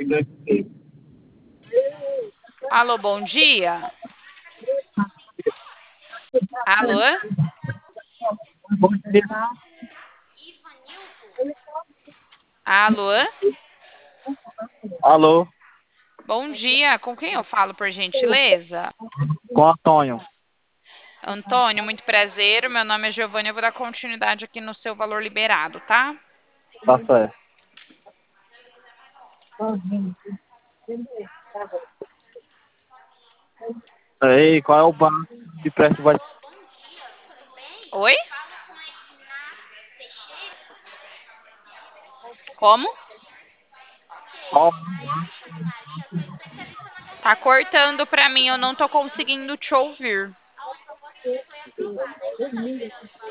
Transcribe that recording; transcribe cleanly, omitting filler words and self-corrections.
Alô, bom dia. Alô? Bom dia. Alô? Alô, Bom dia. Com quem eu falo, por gentileza? com Antônio. Antônio, muito prazer. Meu nome é Giovanni. Eu vou dar continuidade aqui no seu valor liberado, tá? Tá certo. Ei, qual é o banco de empréstimo vai Oi? Como? qual, Tá cortando pra mim. Eu não tô conseguindo te ouvir.